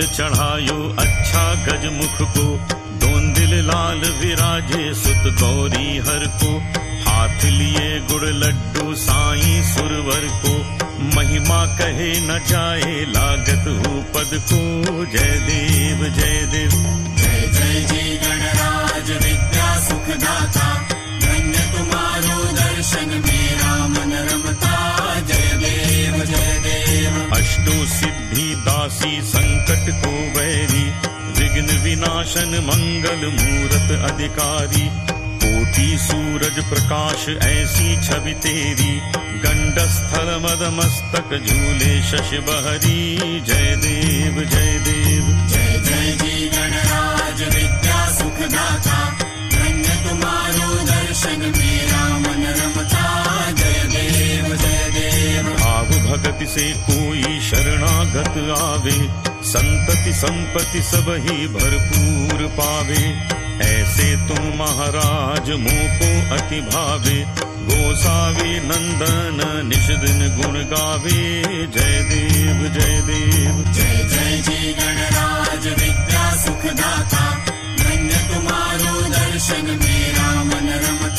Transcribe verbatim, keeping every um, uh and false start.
चढ़ायो अच्छा गजमुख को, दोंदिल लाल विराजे सुत गौरी हर को, हाथ लिए गुड़ लड्डू साईं सुरवर को, महिमा कहे न जाए लागत हो पद को। जय देव जय देव जय जय जी गणराज विद्या सुखदाता, धन्य तुम्हारो दर्शन मेरा मन रमता। जय देव जय देव अष्टो सिद्धि दासी संकट को वैरी, विघ्न विनाशन मंगल मूरत अधिकारी, कोटि सूरज प्रकाश ऐसी छवि तेरी, गंडस्थल मद मस्तक झूले शशि बहरी। जय देव जय देव जय जय जी गणराज विद्या सुखदाता, धन्य तुम्हारो दर्शन मेरा मन रमता। जय देव जय देव भाव भगति से कोई शरणागत आवे, संतति संपत्ति सब ही भरपूर पावे। ऐसे तुम महाराज मोको अति भावे, गोसावी नंदन निश दिन गुण गावे। जय देव जय देव जय जय जी गणराज विद्या सुखदाता, धन्य तुम्हारो दर्शन मेरा मन रमता।